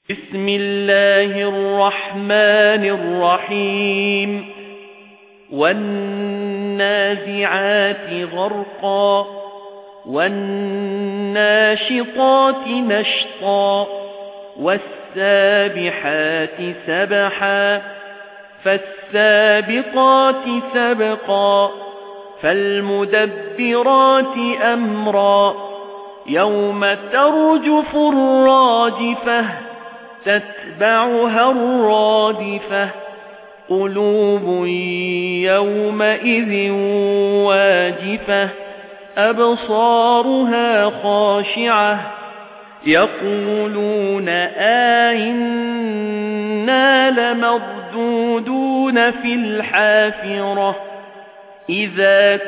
بسم الله الرحمن الرحيم والنازعات غرقا والناشطات نشطا والسابحات سبحا فالسابقات سبقا فالمدبرات أمرا يوم ترجف الراجفة تتبعها الرادفة قلوب يومئذ واجفة أبصارها خاشعة يقولون أئنا لمردودون في الحافرة إذا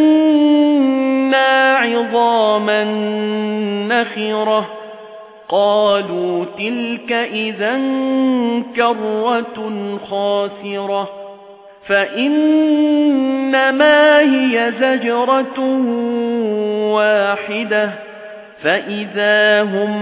كنا عظاما نخرة قالوا تلك إذا كرة خاسرة فإنما هي زجرة واحدة فإذا هم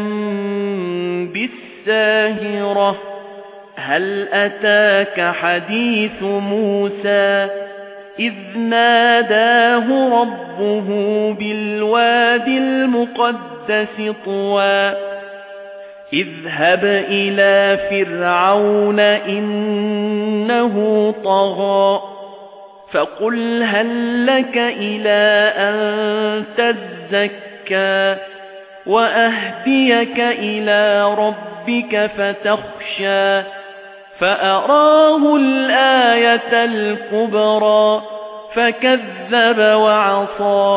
بالساهرة هل أتاك حديث موسى إذ ناداه ربه بالواد المقدس طوى اذهب إلى فرعون إنه طغى فقل هل لك إلى أن تزكى وأهديك إلى ربك فتخشى فأراه الآية الكبرى فكذب وعصى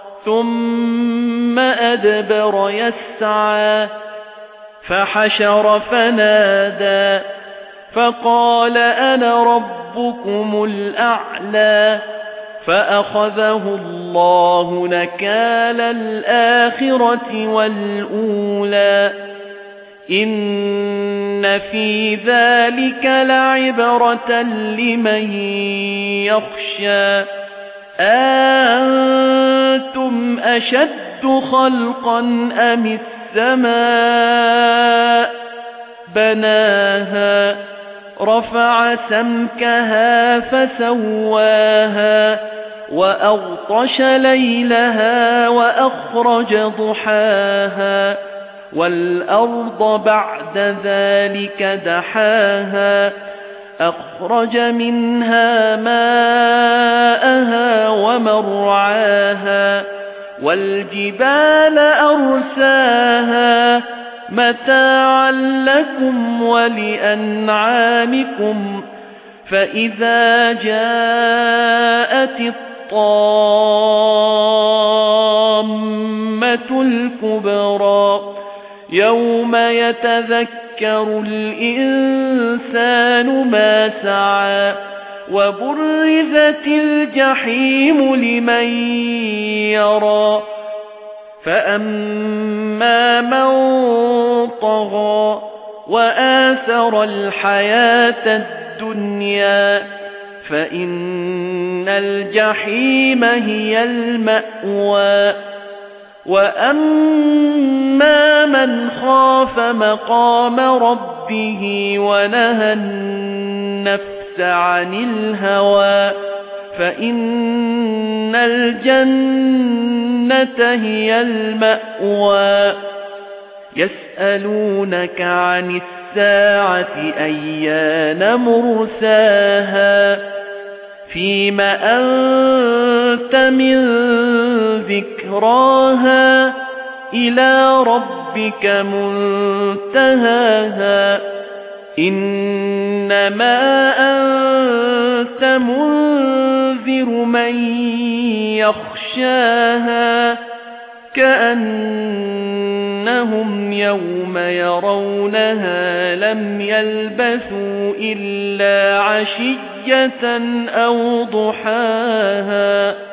ثم أدبر يسعى فحشر فنادى فقال أنا ربكم الأعلى فأخذه الله نكال الآخرة والأولى إن في ذلك لعبرة لمن يخشى أأنتم أشد خلقا أم السماء بناها رفع سمكها فسواها وأغطش ليلها وأخرج ضحاها والأرض بعد ذلك دحاها أخرج منها ماءها ومرعاها والجبال أرساها متاعا لكم ولأنعامكم فإذا جاءت الطامة الكبرى يوم يتذكر الإنسان ما سعى وبرزت الجحيم لمن يرى فأما من طغى وآثر الحياة الدنيا فإن الجحيم هي المأوى وأما من خاف مقام ربه ونهى النفس عن الهوى فإن الجنة هي المأوى يسألونك عن الساعة أيان مرساها فيم أنت من ذكراها إلى ربك منتهاها إنما أنت منذر من يخشاها كأنهم يوم يرونها لم يلبثوا إلا عشية أو ضحاها